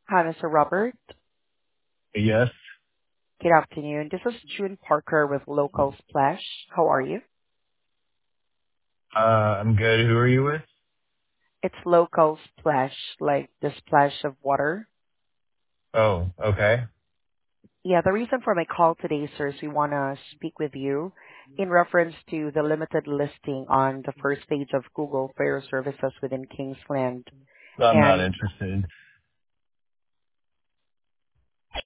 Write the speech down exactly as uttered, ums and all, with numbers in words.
Hi, Mister Robert. Yes. Good afternoon. This is June Parker with Local Splash. How are you? Uh, I'm good. Who are you with? It's Local Splash, like the splash of water. Oh, okay. Yeah, the reason for my call today, sir, is we want to speak with you in reference to the limited listing on the first page of Google for your services within Kingsland. I'm not And interested.